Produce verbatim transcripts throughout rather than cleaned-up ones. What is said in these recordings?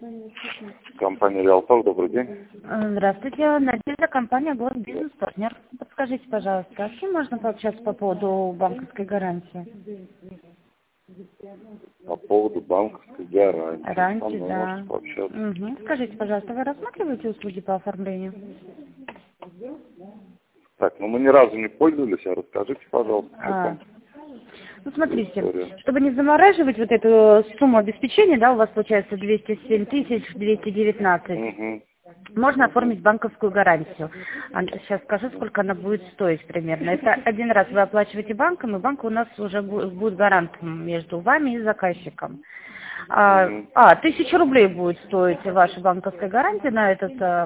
Компания Реалтор, добрый день. Здравствуйте, Надежда, компания Город Бизнес Партнер. Подскажите, пожалуйста, а с кем можно пообщаться по поводу банковской гарантии? По поводу банковской гарантии. Гарантии, Там да. можете пообщаться. Угу. Скажите, пожалуйста, вы рассматриваете услуги по оформлению? Так, ну мы ни разу не пользовались, а расскажите, пожалуйста, что А. там. Ну, смотрите, История. чтобы не замораживать вот эту сумму обеспечения, да, у вас получается двести семь тысяч двести девятнадцать. Угу. Можно оформить банковскую гарантию. А сейчас скажу, сколько она будет стоить примерно. Это один раз вы оплачиваете банком, и банк у нас уже бу- будет гарантом между вами и заказчиком. А, Угу. а, тысяча рублей будет стоить ваша банковская гарантия на этот а,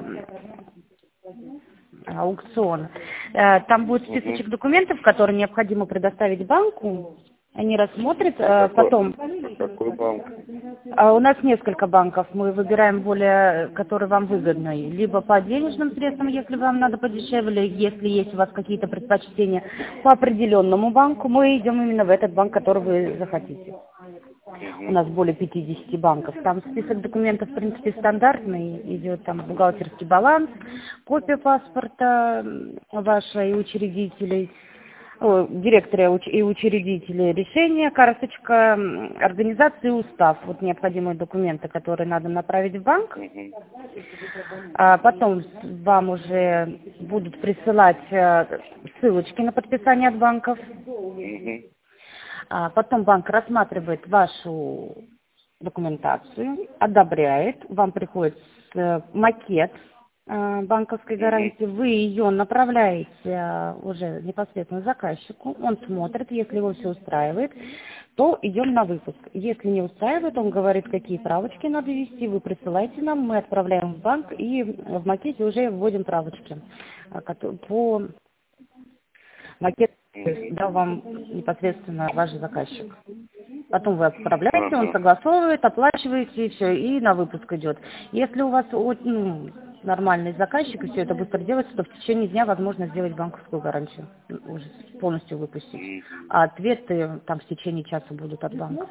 аукцион. Э, Там будет списочек Угу. документов, которые необходимо предоставить банку. Они рассмотрят, А э, какой, потом. а какой банк? А у нас несколько банков. Мы выбираем более, который вам выгодный. Либо по денежным средствам, если вам надо подешевле, если есть у вас какие-то предпочтения по определенному банку, мы идем именно в этот банк, который вы захотите. У нас более пятидесяти банков. Там список документов, в принципе, стандартный. Идет там бухгалтерский баланс, копия паспорта м, вашей учредителей, о, директора уч- и учредителей, решение, карточка, м, организации и устав. Вот необходимые документы, которые надо направить в банк. Угу. А потом вам уже будут присылать э, ссылочки на подписание от банков. Угу. А потом банк рассматривает вашу документацию, одобряет, вам приходит э, макет э, банковской гарантии, вы ее направляете э, уже непосредственно заказчику, он смотрит, если его все устраивает, то идем на выпуск. Если не устраивает, он говорит, какие правочки надо ввести, вы присылаете нам, мы отправляем в банк и в макете уже вводим правочки э, кото- по макет дал вам непосредственно ваш заказчик. Потом вы отправляете, он Ага. согласовывает, оплачиваете, и все, и на выпуск идет. Если у вас вот, ну, нормальный заказчик, и все это быстро делается, то в течение дня возможно сделать банковскую гарантию, уже полностью выпустить. Мгм. А ответы там в течение часа будут от банка.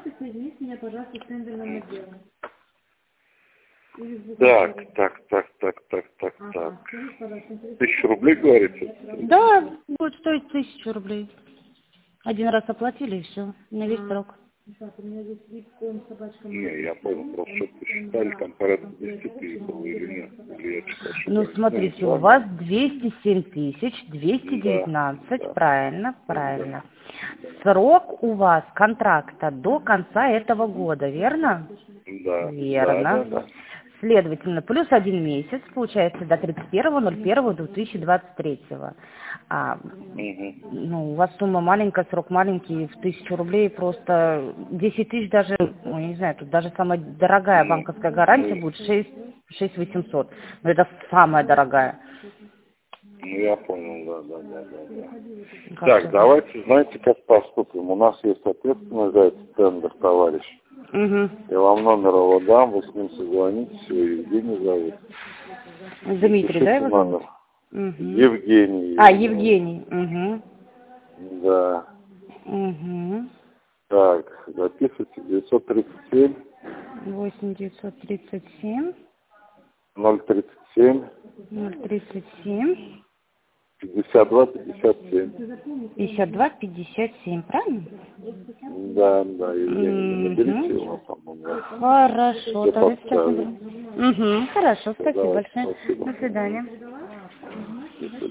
Так, так, так, так, так, так, так. Тысячу рублей, говорите? Да, будет стоить тысячу рублей. Один раз оплатили, и все, на весь срок. Не, я понял, просто что посчитали, там порядка десяти тысяч было или нет. Или я что-то Ну, ошибаюсь. смотрите, Ну, у ладно. вас двести семь тысяч двести Да, девятнадцать, да, правильно, да, правильно. Срок у вас контракта до конца этого года, верно? да, да, да, Верно. да. Следовательно, плюс один месяц, получается, до тридцать первого ноль первого две тысячи двадцать третьего. А, Мгм. ну, у вас сумма маленькая, срок маленький, в тысячу рублей просто десять тысяч даже, ну, я не знаю, тут даже самая дорогая Ну, банковская гарантия ну, будет шесть тысяч восемьсот. Но это самая дорогая. ну, я понял, да, да, да, да, да. Как Так, же? давайте, знаете, как поступим. У нас есть ответственный за этот тендер, товарищ. Угу. Я вам номер его дам, вы с ним созвонитесь, его Евгений зовут. Дмитрий, да, Запишите его зовут? номер. Угу. Евгений. А, его зовут. Евгений. Угу. Да. Угу. Так, записывайте девятьсот тридцать семь восемь девятьсот тридцать семь ноль тридцать семь ноль тридцать семь пятьдесят два пятьдесят семь. пятьдесят два пятьдесят семь, правильно? Да, да, Евгений, наберите Угу. его там. Он вас Хорошо, все тогда сейчас подскажет. наберу. Угу. Хорошо, Все, спасибо давайте, большое. спасибо. До свидания. Мгм.